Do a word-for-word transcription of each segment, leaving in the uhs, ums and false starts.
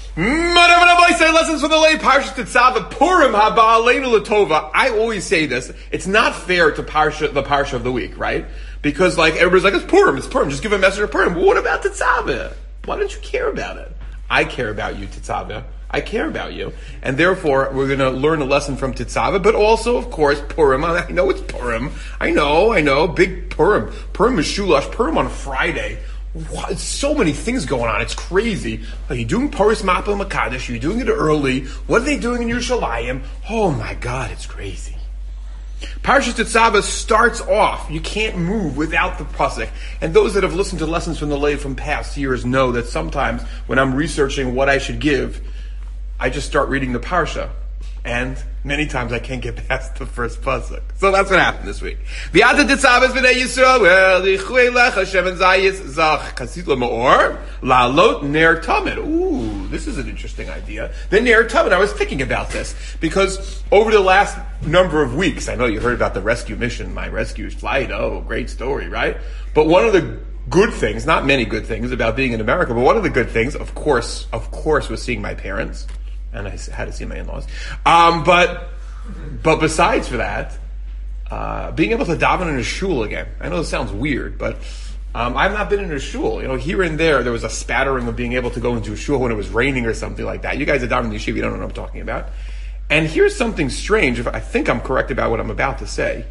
Lessons from the late Parsha Tetzaveh Purim Haba Aleinu Latova. I always say this. It's not fair to Parsha, the Parsha of the week, right? Because like everybody's like, it's Purim, it's Purim. Just give a message of Purim. But what about Tetzaveh? Why don't you care about it? I care about you, Tetzaveh. I care about you. And therefore, we're going to learn a lesson from Tetzaveh, but also, of course, Purim. I know it's Purim. I know, I know. Big Purim. Purim is Shulash. Purim on Friday. What? So many things going on. It's crazy. Are you doing Paris Mapel Makadosh? Are you doing it early? What are they doing in Yerushalayim? Oh my God, it's crazy. Parashat Tetzaveh starts off. You can't move without the pasuk. And those that have listened to lessons from the Lev from past years know that sometimes when I'm researching what I should give, I just start reading the parsha. And many times I can't get past the first pasuk. So that's what happened this week. V'yata Tetzaveh b'nei Yisrael v'lichui lech Hashem and Zayis zach chasit l'ma'or la'alot ner tamid. Ooh, this is an interesting idea. The ner tamid. I was thinking about this because over the last number of weeks, I know you heard about the rescue mission, my rescue flight. Oh, great story, right? But one of the good things, not many good things about being in America, but one of the good things, of course, of course, was seeing my parents. And I had to see my in-laws. Um, but but besides for that, uh, being able to daven in a shul again. I know this sounds weird, but um, I've not been in a shul. You know, here and there, there was a spattering of being able to go into a shul when it was raining or something like that. You guys are davening in the yeshiva, you don't know what I'm talking about. And here's something strange. If I think I'm correct about what I'm about to say.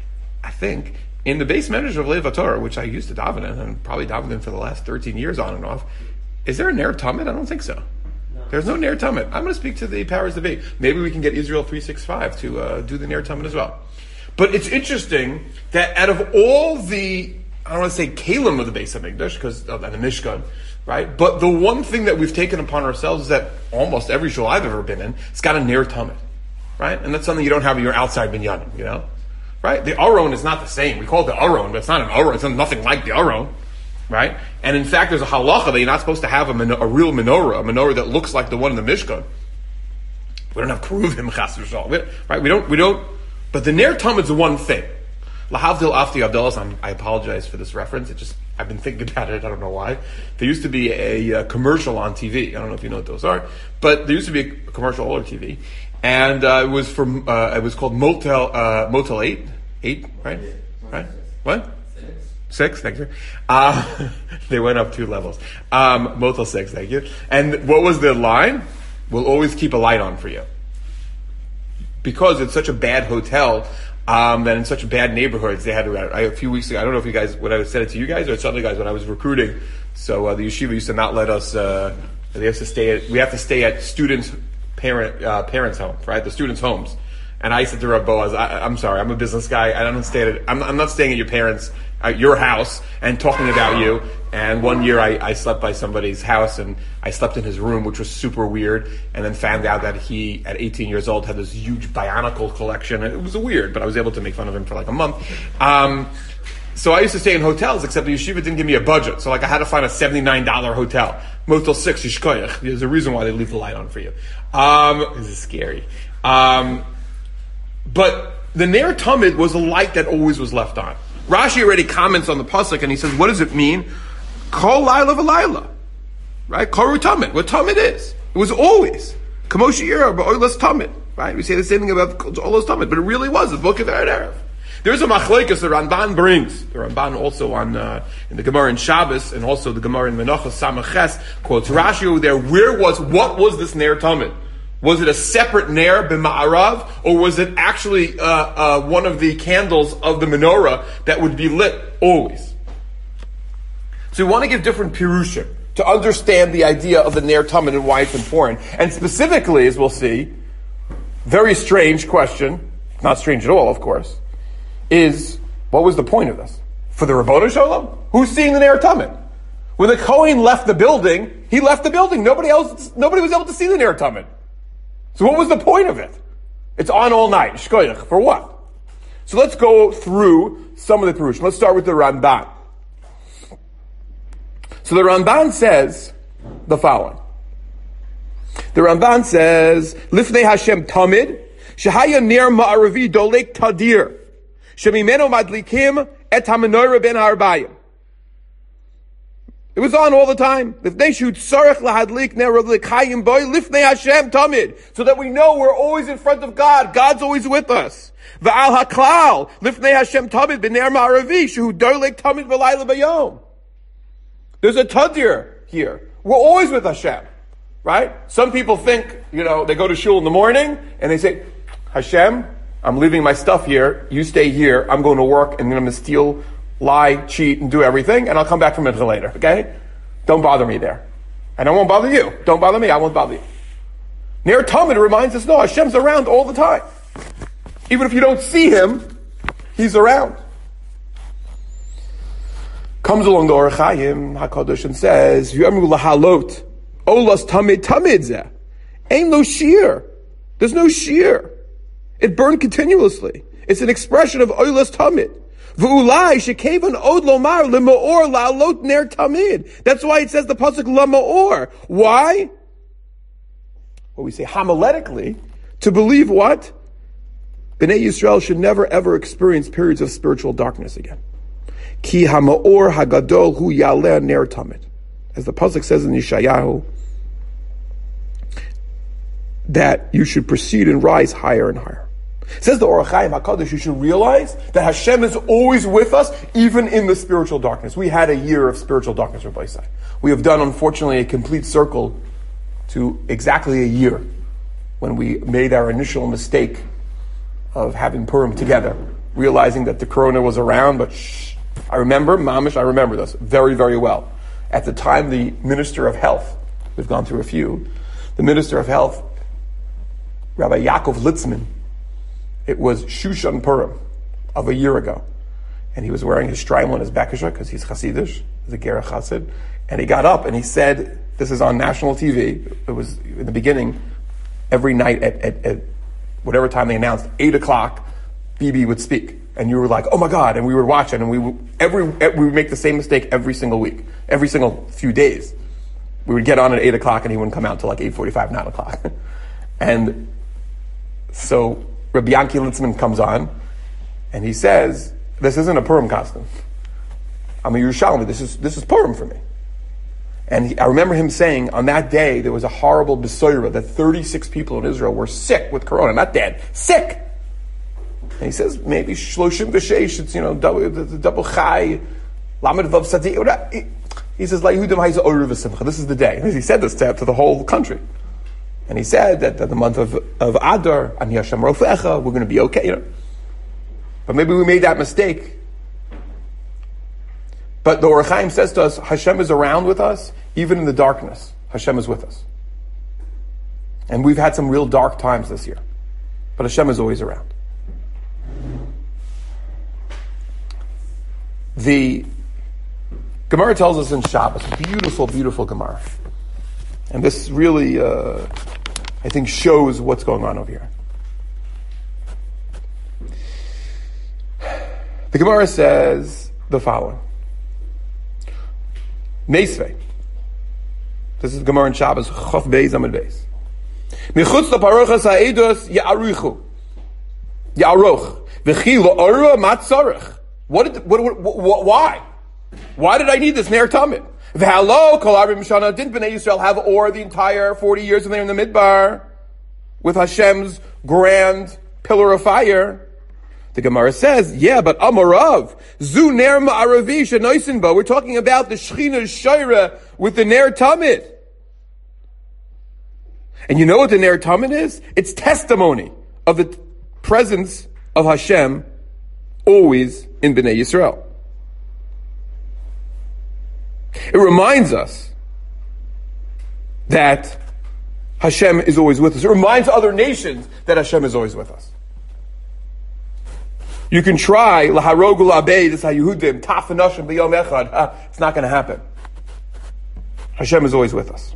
I think in the base measures of Lev HaTorah, which I used to daven in, and probably davened in for the last thirteen years on and off, is there a Ner Tamid? I don't think so. There's no Ner Tamid. I'm going to speak to the powers that be. Maybe we can get Israel three sixty-five to uh, do the Ner Tamid as well. But it's interesting that out of all the, I don't want to say Kalim of the Beis HaMikdash, because of the Mishkan, right? But the one thing that we've taken upon ourselves is that almost every shul I've ever been in, it's got a Ner Tamid, right? And that's something you don't have in your outside binyanim, you know? Right? The Aron is not the same. We call it the Aron, but it's not an Aron. It's nothing like the Aron. Right? And in fact, there's a halacha that you're not supposed to have a, min- a real menorah, a menorah that looks like the one in the Mishkan. We don't have keruvim, chas v'shal, right? We don't, we don't, but the Ner Tamid is the one thing. Lahavdil afti Abdelas, I apologize for this reference. It just, I've been thinking about it, I don't know why. There used to be a, a commercial on T V. I don't know if you know what those are, but there used to be a commercial all over T V. And, uh, it was from, uh, it was called Motel, uh, Motel eight. Eight, right? Right? What? Six, thank you. Uh, they went up two levels. Um, Motel six, thank you. And what was the line? We'll always keep a light on for you. Because it's such a bad hotel, um, and in such bad neighborhoods, they had to, I, a few weeks ago, I don't know if you guys, when I said it to you guys or to other guys when I was recruiting, so uh, the yeshiva used to not let us, uh, they have to stay at, we have to stay at students' parent, uh, parents' homes, right? The students' homes. And I said to Rav Boaz, I, I'm sorry, I'm a business guy, I don't stay at, I'm, I'm not staying at your parents' at your house and talking about you. And one year I, I slept by somebody's house and I slept in his room, which was super weird, and then found out that he, at eighteen years old, had this huge Bionicle collection. And it was weird, but I was able to make fun of him for like a month. Um, so I used to stay in hotels, except the yeshiva didn't give me a budget. So like I had to find a seventy-nine dollars hotel. Motel six, Yishkoyach. There's a reason why they leave the light on for you. Um, this is scary. Um, but the Ner Tamid was a light that always was left on. Rashi already comments on the pasuk and he says, what does it mean? Kol laila v'laila. Right? Koru tamid. What tamid is. It was always. Kamoshi yira ba'olas tamid. Right? We say the same thing about olas tamid, but it really was the book of Erev. There's a machlekes the Ramban brings. The Ramban also on, uh, in the Gemara in Shabbos and also the Gemara in Menachos Samaches quotes Rashi over there. Where was, what was this Ner Tamid? Was it a separate Ner b'ma'arav, or was it actually uh, uh, one of the candles of the menorah that would be lit always? So we want to give different pirushim to understand the idea of the Ner Tamid and why it's important. And specifically, as we'll see, very strange question, not strange at all, of course, is what was the point of this? For the Ribbono Shel Olam? Who's seeing the Ner Tamid? When the Kohen left the building, he left the building. Nobody else, nobody was able to see the Ner Tamid. So what was the point of it? It's on all night. Shkoyach. For what? So let's go through some of the Perush. Let's start with the Ramban. So the Ramban says the following. The Ramban says, Lifnei Hashem Tamid, Shehaya Ner Ma'aravi Dolek Tadir, Shemimeno Madlikim Et HaMenorah Ben HaArbayim. It was on all the time. So that we know we're always in front of God. God's always with us. There's a tadir here. We're always with Hashem. Right? Some people think, you know, they go to shul in the morning and they say, Hashem, I'm leaving my stuff here. You stay here. I'm going to work and I'm going to steal, lie, cheat, and do everything, and I'll come back from mincha later, okay? Don't bother me there. And I won't bother you. Don't bother me, I won't bother you. Ner Tamid reminds us, no, Hashem's around all the time. Even if you don't see him, he's around. Comes along the Orach Chaim, HaKadosh, and says, V'yamru lahalot, olas tamid tamid zeh. Ain't no shear. There's no shear. It burned continuously. It's an expression of olas tamid. V'ulai shekevan od lomar l'ma'or la'alot ner tamid. That's why it says the pasuk l'ma'or. Why? Well, we say homiletically, to believe what? Bnei Yisrael should never ever experience periods of spiritual darkness again. Ki ha'ma'or hagadol hu yaleh ner tamid. As the pasuk says in Yeshayahu, that you should proceed and rise higher and higher. Says the Orach Chaim HaKadosh, you should realize that Hashem is always with us, even in the spiritual darkness. We had a year of spiritual darkness, Rabbi Isai. We have done, unfortunately, a complete circle to exactly a year when we made our initial mistake of having Purim together, realizing that the Corona was around, but shh. I remember, Mamish, I remember this very, very well. At the time, the Minister of Health, we've gone through a few, the Minister of Health, Rabbi Yaakov Litzman, it was Shushan Purim of a year ago. And he was wearing his shtreimel and his bekisha because he's Hasidish, he's a Gerach Hasid. And he got up and he said, this is on national T V, it was in the beginning, every night at, at, at whatever time they announced, eight o'clock, Bibi would speak. And you were like, oh my God, and we were watching, and we would, every, we would make the same mistake every single week, every single few days. We would get on at eight o'clock and he wouldn't come out till like eight forty-five, nine o'clock. And so Rabbi Yanki Litzman comes on, and he says, this isn't a Purim costume. I'm a Yerushalmi, this is, this is Purim for me. And he, I remember him saying, on that day, there was a horrible besoira that thirty-six people in Israel were sick with Corona, not dead, sick! And he says, maybe shloshim v'sheish, it's, you know, double, double chai, lamed vav sadi. He says, this is the day. He said this to, to the whole country. And he said that, that the month of, of Adar, Ani Hashem Rofecha, we're going to be okay, you know. But maybe we made that mistake. But the Orach Chaim says to us, Hashem is around with us, even in the darkness. Hashem is with us. And we've had some real dark times this year. But Hashem is always around. The Gemara tells us in Shabbos, beautiful, beautiful Gemara. And this really, uh, I think, shows what's going on over here. The Gemara says the following. Meisvei. This is Gemara in Shabbos, Chof Beis Amud Beis. Michutz laparochas ha'edos ya'arichu. Ya'aroch. V'chi lo'ora matzarech. What did, what, what, what, why? Why did I need this Ner Tamid? V'halo kol arim shana, didn't Bnei Yisrael have or the entire forty years when they were in the Midbar with Hashem's grand pillar of fire? The Gemara says, yeah, but Amarav, Zu Ner Ma'aravi Shenoisinba, we're talking about the Shechina Shaira with the Ner Tamid. And you know what the Ner Tamid is? It's testimony of the presence of Hashem always in Bnei Yisrael. It reminds us that Hashem is always with us. It reminds other nations that Hashem is always with us. You can try laharog ulabei this haYehudim tafanashim b'yom echad. It's not going to happen. Hashem is always with us.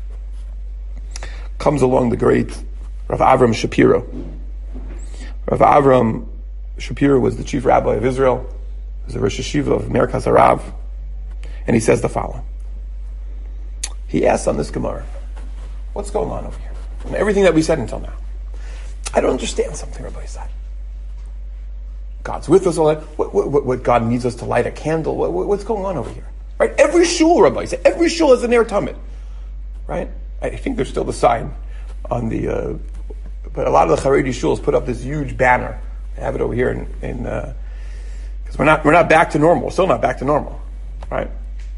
Comes along the great Rav Avram Shapiro. Rav Avram Shapiro was the chief rabbi of Israel. He was the Rosh Hashiva of Merkaz Harav. And he says the following. He asks on this Gemara, what's going on over here? And everything that we said until now. I don't understand something, Rabbi said. God's with us all that. What, what, what God needs us to light a candle. What, what's going on over here? Right? Every shul, Rabbi said, every shul has a Ner Tamid. Right? I think there's still the sign on the, uh, but a lot of the Haredi shuls put up this huge banner. I have it over here in, in uh, because we're not, we're not back to normal. We're still not back to normal. Right?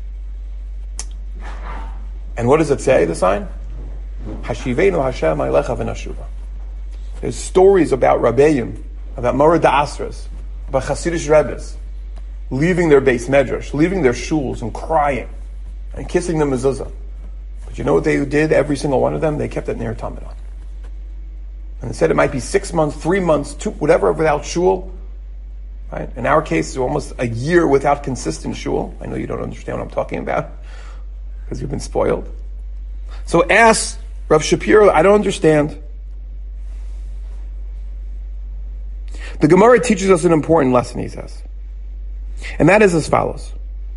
And what does it say, the sign? Hashivenu Hashem Eilecha v'nashuva. There's stories about Rabbeim, about Moreh D'Asras, about Hasidic Rebbes, leaving their base medrash, leaving their shuls and crying and kissing the mezuzah. But you know what they did, every single one of them? They kept it Ner Tamid on. And they said it might be six months, three months, two, whatever, without shul. Right? In our case, it's almost a year without consistent shul. I know you don't understand what I'm talking about because you've been spoiled. So ask Rav Shapiro, I don't understand. The Gemara teaches us an important lesson, he says. And that is as follows.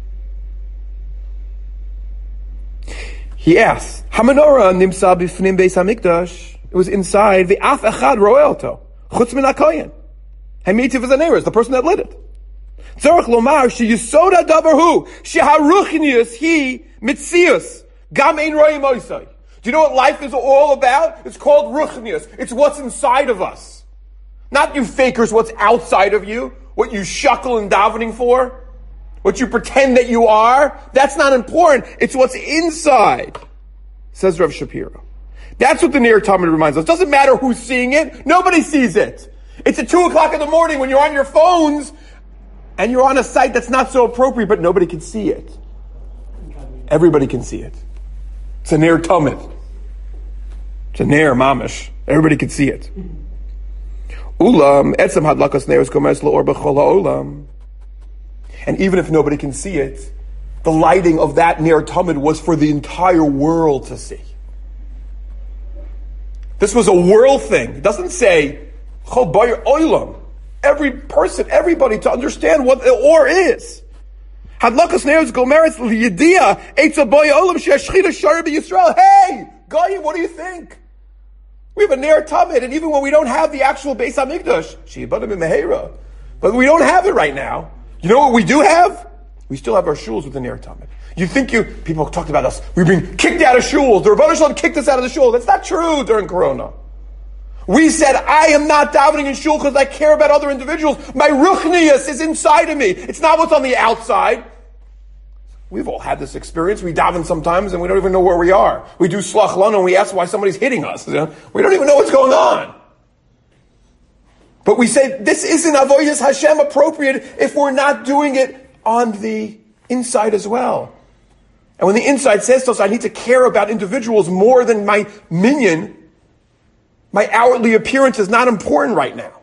He asks, HaMenorah nimsa b'fnim beis HaMikdash. It was inside, ve'af echad ro'eh oto, chutz min HaKohen. Hamitiv v'zaneres, the person that lit it. Tzarech lomar, sheyisod hadavar hu, sheharuchnius hi mitzius, gam ein ro'im oisai. Do you know what life is all about? It's called ruchnius. It's what's inside of us. Not you fakers, what's outside of you, what you shuckle and davening for, what you pretend that you are. That's not important. It's what's inside, says Rav Shapiro. That's what the Ner Tamid reminds us. Doesn't matter who's seeing it. Nobody sees it. It's at two o'clock in the morning when you're on your phones and you're on a site that's not so appropriate, but nobody can see it. Everybody can see it. It's a Ner Tamid. It's a Ner Mamish. Everybody can see it. Ulam, etzem hadlakas neres gomes la'or b'chol ha'olam. And even if nobody can see it, the lighting of that Ner Tamid was for the entire world to see. This was a world thing. It doesn't say chol b'yer olam. Every person, everybody to understand what the or is. Hadlakas neres gomeres liyidia etza b'yer olam she'ashchita shara b'Yisrael. Hey, Goyim, what do you think? We have a Ner Tamid, and even when we don't have the actual Beis HaMikdash, She'yibadim b'Meheira, but we don't have it right now. You know what we do have? We still have our shuls with the Ner Tamid. You think you, people talked about us, we've been kicked out of shuls, the Rebbeinu Shalom kicked us out of the shul. That's not true during Corona. We said, I am not davening in shul because I care about other individuals. My ruchnius is inside of me. It's not what's on the outside. We've all had this experience. We daven sometimes and we don't even know where we are. We do slach lanu and we ask why somebody's hitting us. You know? We don't even know what's going on. But we say, this isn't avodas Hashem appropriate if we're not doing it on the inside as well. And when the inside says to us, I need to care about individuals more than my minion, my outwardly appearance is not important right now.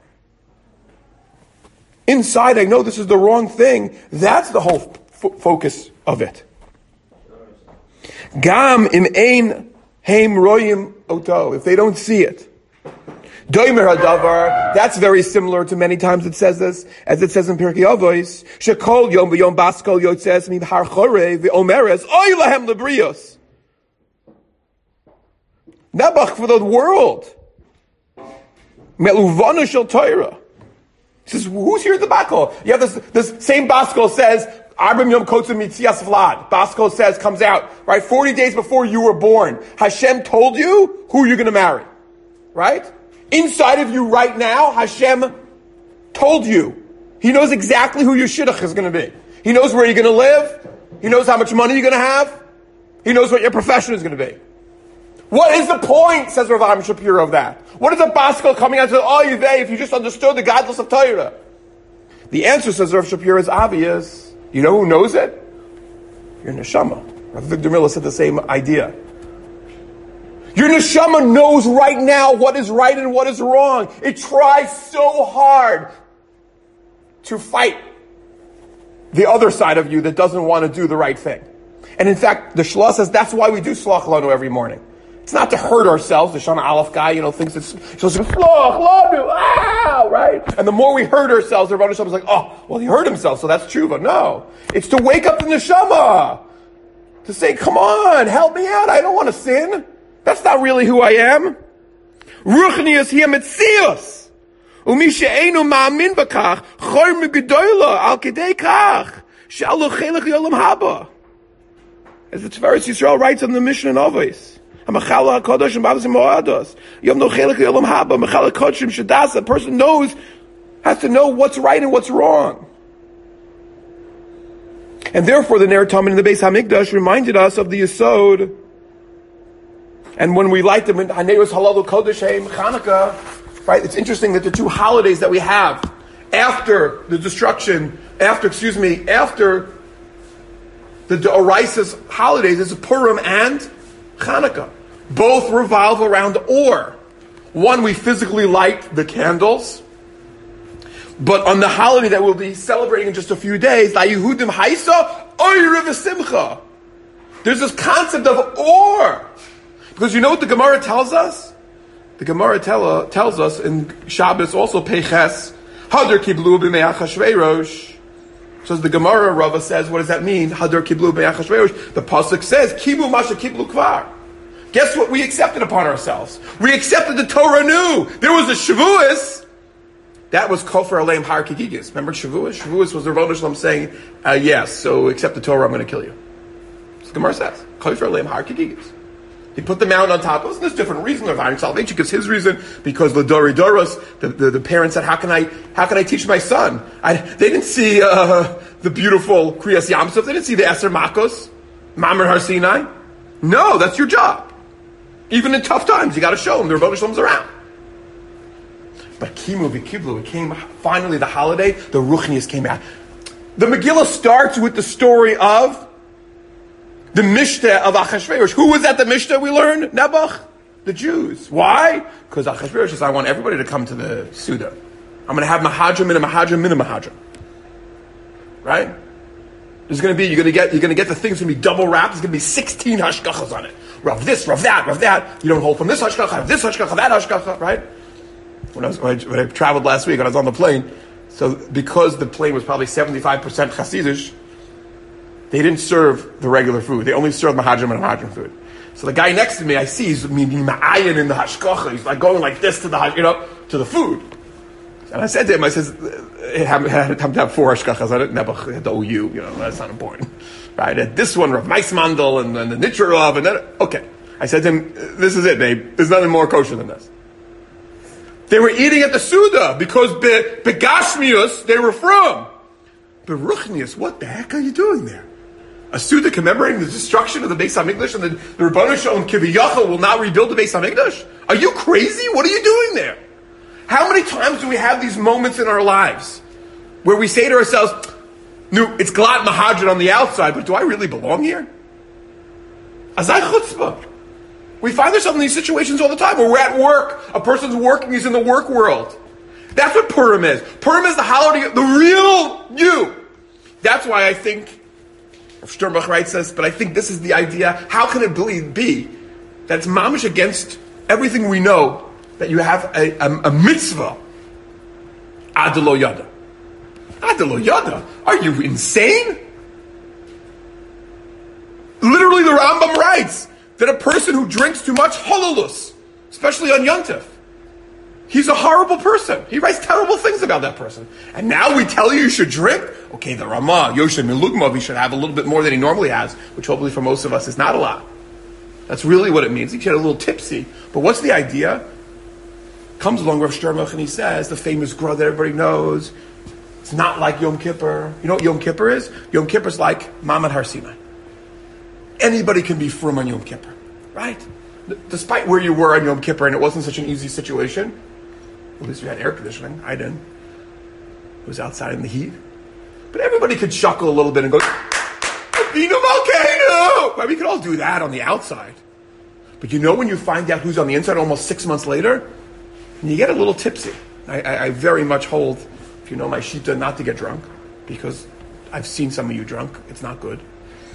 Inside, I know this is the wrong thing. That's the whole f- focus of it. Gam im ein heim royim oto. If they don't see it. Doimer hadavar. That's very similar to many times it says this, as it says in Pirkei Avos. Shekol yom v'yom baskol yotzes mibhar chorei v'omeres oy lahem lebrios. Nebuch for the world. Meluvana shel Torah. He says, who's here at the Baskol? You have this, this same Baskol says, Arbim Yom Kotzim Mitzias Vlad. Baskol says, comes out, right? forty days before you were born. Hashem told you who you're going to marry. Right? Inside of you right now, Hashem told you. He knows exactly who your shidduch is going to be. He knows where you're going to live. He knows how much money you're going to have. He knows what your profession is going to be. What is the point, says Rav Am Shapiro, of that? What is a Baskol coming out and saying, oh, Yuvei, if you just understood the godless of Torah? The answer, says Rav Shapiro, is obvious. You know who knows it? Your neshama. Rav Victor Miller said the same idea. Your neshama knows right now what is right and what is wrong. It tries so hard to fight the other side of you that doesn't want to do the right thing. And in fact, the Shlah says that's why we do Slach Lanu every morning. It's not to hurt ourselves. The Shana Aleph guy, you know, thinks it's supposed to be Slach Lanu, ah, right? And the more we hurt ourselves, the Rebbeinu Shalom is like, oh, well, he hurt himself, so that's tshuva. No. It's to wake up the neshama. To say, come on, help me out. I don't want to sin. That's not really who I am. Ruchnius hiya metzius. Umi she'einu ma'amin b'kach, chor megedola al kedei kach, she'alu chelech yolam haba. As the Tiferes Yisrael writes on the Mishnah in Avos. A person knows, has to know what's right and what's wrong. And therefore the Ner Tamid in the Beis Hamikdash reminded us of the Yesod. And when we light them in Haneros Halal Kodesh Heim Chanukah, right? It's interesting that the two holidays that we have after the destruction, after, excuse me, after the D'Oraisa's holidays is Purim and Chanukah. Both revolve around or. One, we physically light the candles. But on the holiday that we'll be celebrating in just a few days, La Yehudim Haisa Oyre V'Simcha. There's this concept of or. Because you know what the Gemara tells us? The Gemara tell, tells us in Shabbos also Peches, Hadar Kiblu B'mei Achashverosh. So as the Gemara Rava says, what does that mean? Hadar Kiblu B'mei Achashverosh. The Pasuk says, Kibu Masha Kiblu Kvar. Guess what we accepted upon ourselves? We accepted the Torah new. There was a Shavuos. That was Kofer Aleim Har Kigigis. Remember Shavuos? Shavuos was the Rebbeinu Shalom saying, uh, yes, so accept the Torah, I'm going to kill you. So the Gemara says, Kofer Aleim Har Kigigis. He put the mountain on top of us, and there's different reasons of finding salvation, because his reason, because the Dori Doros, the, the, the parents said, how can I how can I teach my son? I, they didn't see uh, the beautiful Kriyas Yamsuf, they didn't see the Eser Makos, Mamre Har Sinai. No, that's your job. Even in tough times, you got to show them the Rebbeinu Shalom's around. But Kimu v'Kiblu, it came, finally the holiday, the Ruchnius came out. The Megillah starts with the story of the Mishnah of Achashverosh. Who was at the Mishnah we learned? Nebuch? The Jews. Why? Because Achashverosh says, I want everybody to come to the Suda. I'm going to have Mahadrim and a Mahadrim and a Mahadrim. Right? There's going to be, you're going to get, you're going to get the things going to be double wrapped. There's going to be sixteen hashkachas on it. Rav this, Rav that, Rav that. You don't hold from this hashkacha, this hashkacha, that hashkacha, right? When I was, when I, when I traveled last week, when I was on the plane, so because the plane was probably seventy-five percent Hasidish, they didn't serve the regular food. They only served Mahadrim and Mahadrim food. So the guy next to me, I see, he's ma'ayin in the hashkacha. He's like going like this to the, you know, to the food. And I said to him, I says, it had, had time to have four hashkachas on it. Nebuch had the O U, you know, that's not important. Right? And this one, Rav Meismandel, and then the Nitra Rav, and then, okay. I said to him, this is it, babe. There's nothing more kosher than this. They were eating at the Suda because be, Begashmius, they were from. But Ruchnius, what the heck are you doing there? A Suda commemorating the destruction of the Beis HaMikdash, and the, the Rebbeinu Shalom Kiviyachal will not rebuild the Beis HaMikdash? Are you crazy? What are you doing there? How many times do we have these moments in our lives where we say to ourselves, no, it's Glat Mahadran on the outside, but do I really belong here? Azai chutzpah. We find ourselves in these situations all the time where we're at work. A person's working, he's in the work world. That's what Purim is. Purim is the holiday, the real you. That's why I think, Sternbach writes this, but I think this is the idea. How can it be that it's mamish against everything we know, that you have a, a, a mitzvah? Adelo yada. Adelo yada. Are you insane? Literally, the Rambam writes that a person who drinks too much hololus, especially on Yontif, he's a horrible person. He writes terrible things about that person. And now we tell you you should drink? Okay, the Ramah, Yoshe Milugmov, he should have a little bit more than he normally has, which hopefully for most of us is not a lot. That's really what it means. He should get a little tipsy. But what's the idea? Comes along Rav Sternbach and he says, the famous gra that everybody knows, it's not like Yom Kippur. You know what Yom Kippur is? Yom Kippur is like Mamad Har Sinai. Anybody can be frum on Yom Kippur, right? D- despite where you were on Yom Kippur and it wasn't such an easy situation, at least you had air conditioning. I didn't. It was outside in the heat. But everybody could chuckle a little bit and go, Avinu Malkeinu! Well, we could all do that on the outside. But you know when you find out who's on the inside almost six months later? And you get a little tipsy. I, I, I very much hold, if you know my shita, not to get drunk, because I've seen some of you drunk. It's not good.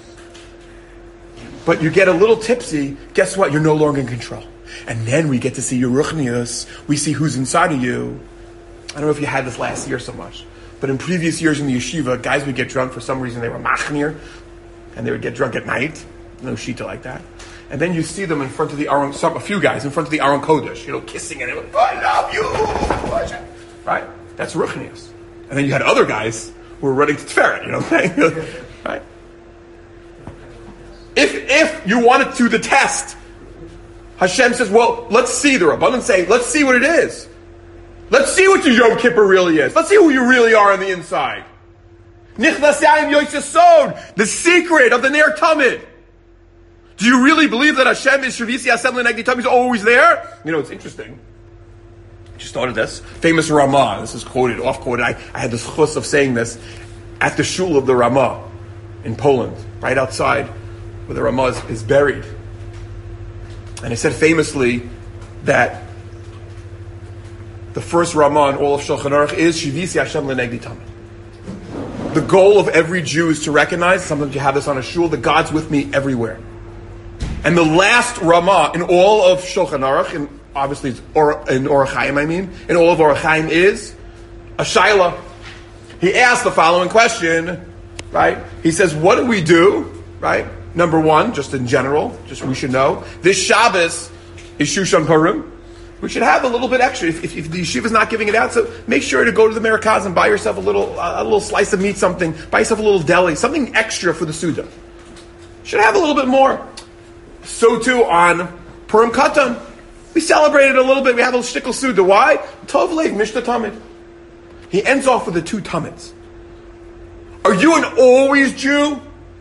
But you get a little tipsy, guess what? You're no longer in control. And then we get to see your ruchnius. We see who's inside of you. I don't know if you had this last year so much, but in previous years in the yeshiva, guys would get drunk for some reason. They were machnir, and they would get drunk at night. No shita like that. And then you see them in front of the Aron, some, a few guys in front of the Aron Kodesh, you know, kissing and oh, I love you, right? That's ruchnius. And then you had other guys who were running to Teferet, you know what I'm saying? Right? If if you wanted to the test, Hashem says, well, let's see. The Rabbanan say, let's see what it is. Let's see what your Yom Kippur really is. Let's see who you really are on the inside. Nichnasayim Yosesod, the secret of the Ner Tamid. Do you really believe that Hashem is Shavisi Hashem L'Negdi Tamid, is always there? You know, it's interesting. I just thought of this. Famous Ramah, this is quoted, off-quoted. I, I had this chus of saying this at the shul of the Ramah in Poland, right outside where the Ramah is, is buried. And he said famously that the first Ramah in all of Shulchan Aruch is Shivisi Hashem L'Negdi Tamid. The goal of every Jew is to recognize, sometimes you have this on a shul, that God's with me everywhere. And the last Ramah in all of Shulchan Aruch, and obviously it's or, in Orach Chaim, I mean, in all of Orach Chaim is a Shaila. He asked the following question, right? He says, what do we do, right? Number one, just in general, just we should know, this Shabbos is Shushan Purim. We should have a little bit extra. If, if, if the yeshiva is not giving it out, so make sure to go to the Merkaz and buy yourself a little a little slice of meat, something. Buy yourself a little deli, something extra for the Suda. Should have a little bit more. So too on Purim Katan. We celebrated a little bit. We have a shtickle Suda. Why? Tov Lev, Mishnah Tamid. He ends off with the two Tamids. Are you an always Jew?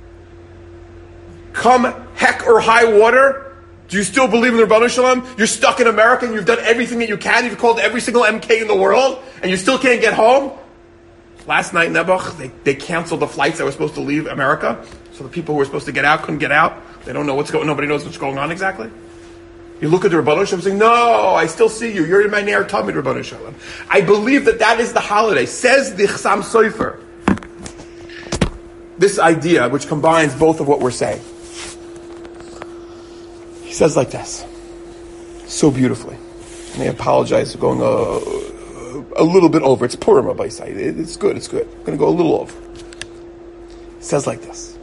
Come heck or high water? Do you still believe in the Rebbeinu Shalom? You're stuck in America and you've done everything that you can. You've called every single M K in the world and you still can't get home? Last night in Nebuch, they, they canceled the flights that were supposed to leave America. So the people who were supposed to get out couldn't get out. They don't know what's going on. Nobody knows what's going on exactly. You look at the Rebbeinu Shalom and say, no, I still see you. You're in my Ner Tamid, Rebbeinu Shalom. I believe that that is the holiday. Says the Chassam Sofer. This idea, which combines both of what we're saying. He says like this, so beautifully. And I apologize for going a, a little bit over. It's Purim, Rabbi Say. It's good, it's good. I'm going to go a little over. He says like this.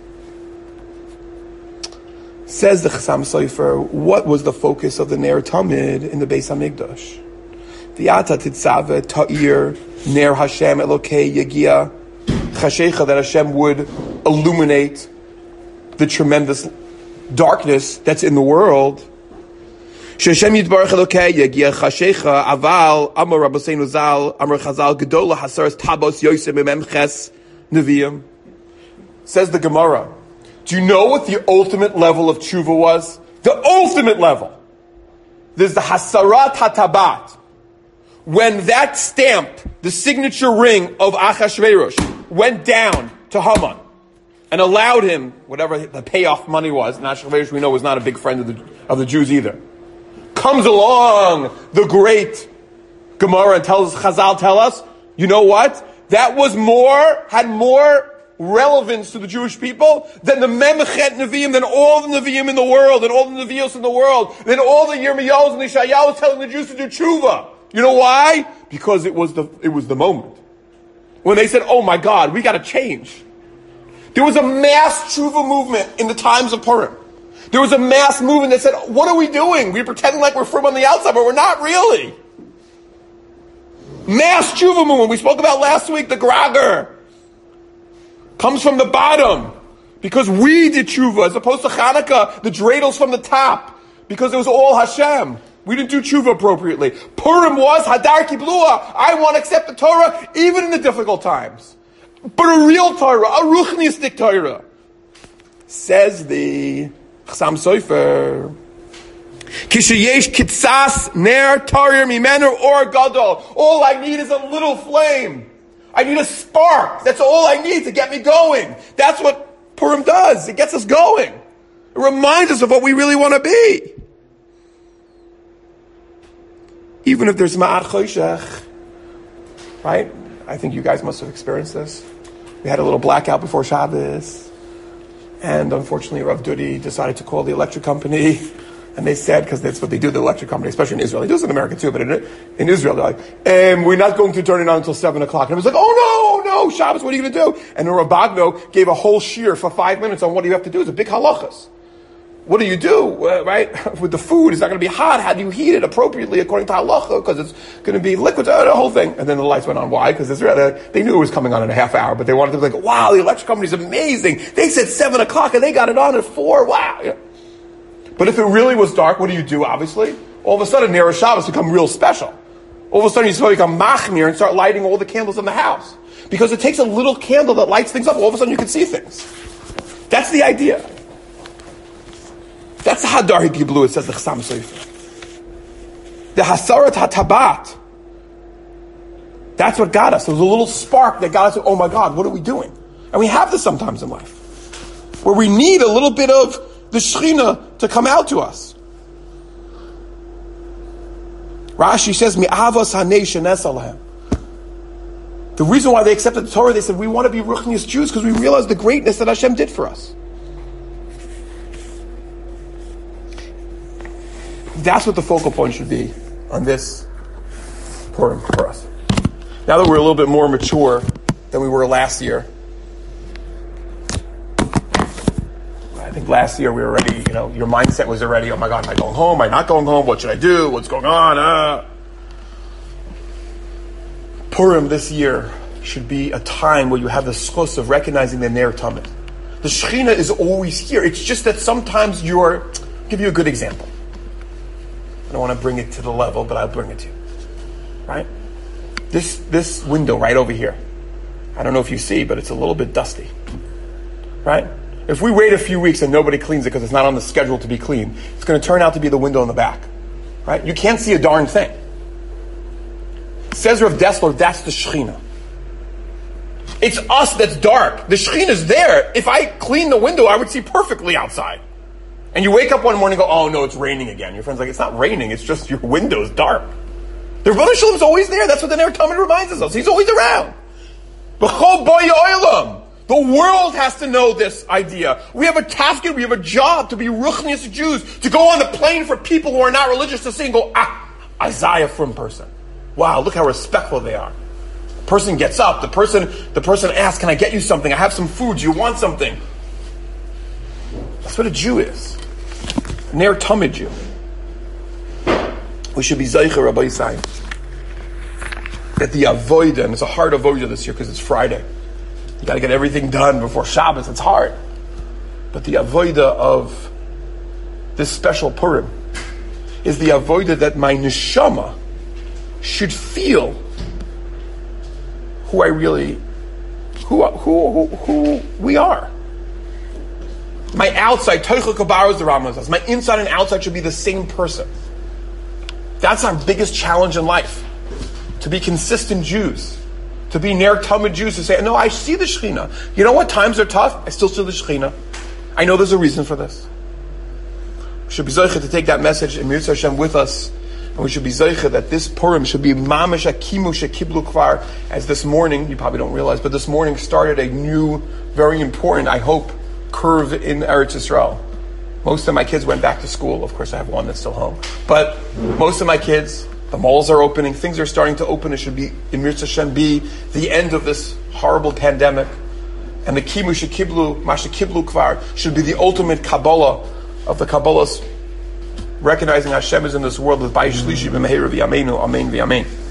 Says the Chassam Sofer, what was the focus of the Ner Tamid in the Beis HaMikdash? V'yata titzave ta'ir ner Hashem Elokei yagia chashecha, that Hashem would illuminate the tremendous darkness that's in the world. Sheshem Yitbarach Elokei yagia chashecha aval amar Rabbeinu Zal amar Chazal gedola hasaras tabos yosem memches neviim. Says the Gemara. Do you know what the ultimate level of tshuva was? The ultimate level. There's the Hasarat HaTabat. When that stamp, the signature ring of Achashverosh, went down to Haman and allowed him, whatever the payoff money was, and Achashverosh we know was not a big friend of the, of the Jews either, comes along the great Gemara and tells, Chazal tell us, you know what? That was more, had more relevance to the Jewish people than the Memchet Nevi'im, than all the Nevi'im in the world, and all the Nevi'os in the world, than all the Yirmiyahs and the Ishayahs telling the Jews to do tshuva. You know why? Because it was the it was the moment when they said, "Oh my God, we got to change." There was a mass tshuva movement in the times of Purim. There was a mass movement that said, "What are we doing? We're pretending like we're from on the outside, but we're not really." Mass tshuva movement. We spoke about last week. The Grager comes from the bottom because we did tshuva, as opposed to Hanukkah, the dreidels from the top, because it was all Hashem. We didn't do tshuva appropriately. Purim was Hadar Kiblua. I want to accept the Torah even in the difficult times. But a real Torah, a ruchnistic Torah. Says the Chassam Sofer, Kishayesh Kitsas Ner Tarir Mimenu Or Gadol. All I need is a little flame. I need a spark. That's all I need to get me going. That's what Purim does. It gets us going. It reminds us of what we really want to be. Even if there's Ma'at Choshech, right? I think you guys must have experienced this. We had a little blackout before Shabbos, and unfortunately Rav Dudi decided to call the electric company, and they said, because that's what they do, the electric company, especially in Israel. They do this in America too, but in, in Israel they're like, um, we're not going to turn it on until seven o'clock. And it was like, oh no, no, Shabbos, what are you going to do? And the Rabagno gave a whole shiur for five minutes on what you have to do. It's a big halachas. what do you do, uh, right? With the food, it's not going to be hot. How do you heat it appropriately according to halacha? Because it's going to be liquid, uh, the whole thing. And then the lights went on. Why? Because they knew it was coming on in a half hour, but they wanted to be like, wow, the electric company's amazing. They said seven o'clock and they got it on at four. Wow. Yeah. But if it really was dark, what do you do, obviously? All of a sudden, Ner Shabbos become real special. All of a sudden, you supposed to become machmir and start lighting all the candles in the house. Because it takes a little candle that lights things up. All of a sudden, you can see things. That's the idea. That's the Hadar Hikiblu, it says the Chassam Sofer. The Hasarat HaTabat. That's what got us. There was a little spark that got us, oh my God, what are we doing? And we have this sometimes in life. Where we need a little bit of the Shechina to come out to us. Rashi says, Mi'avas hanei shenes alahem. The reason why they accepted the Torah, they said, we want to be Ruchnius Jews because we realize the greatness that Hashem did for us. That's what the focal point should be on this Purim for us. Now that we're a little bit more mature than we were last year, I think last year we were already, you know, your mindset was already, oh my God, am I going home? Am I not going home? What should I do? What's going on? Uh. Purim this year should be a time where you have the schus of recognizing the Ner Tamid. The Shechina is always here. It's just that sometimes you're, I'll give you a good example. I don't want to bring it to the level, but I'll bring it to you. Right? This this window right over here. I don't know if you see, but it's a little bit dusty. Right? If we wait a few weeks and nobody cleans it because it's not on the schedule to be cleaned, it's going to turn out to be the window in the back. Right? You can't see a darn thing. Says Rav Dessler, that's the Shechina. It's us that's dark. The Shechina's there. If I clean the window, I would see perfectly outside. And you wake up one morning and go, oh no, it's raining again. Your friend's like, it's not raining, it's just your window's dark. The Rebbeinu Shalom's always there. That's what the Ner Tamid reminds us of. He's always around. B'chol boy olam. The world has to know this idea. We have a task, we have a job to be Ruchnius Jews, to go on the plane for people who are not religious to see and go, ah, Isaiah from person. Wow, look how respectful they are. The person gets up, the person the person asks, can I get you something? I have some food, do you want something? That's what a Jew is. A Ner Tamid Jew. We should be Zeicher Rabbi Yisrael. That the Avodah, and it's a hard Avodah this year because it's Friday. You got to get everything done before Shabbos. It's hard. But the Avodah of this special Purim is the Avodah that my neshama should feel who I really, who who who, who we are. My outside, Teichel Kabaros the Rambam says, my inside and outside should be the same person. That's our biggest challenge in life. To be consistent Jews. To be Ner Tamid Jews, to say, no, I see the Shechina. You know what? Times are tough. I still see the Shechina. I know there's a reason for this. We should be zeicha to take that message in Mirza Hashem with us. And we should be zeicha that this Purim should be mamash akimu shekiblu kvar. As this morning, you probably don't realize, but this morning started a new, very important, I hope, curve in Eretz Yisrael. Most of my kids went back to school. Of course, I have one that's still home. But most of my kids, the malls are opening. Things are starting to open. It should be, in Mirza Hashem, be the end of this horrible pandemic. And the kimu shekiblu, mashekiblu kvar, should be the ultimate Kabbalah of the Kabbalahs, recognizing Hashem is in this world with Bayis Shlishi b'meheira v'yameinu, amen v'yamein.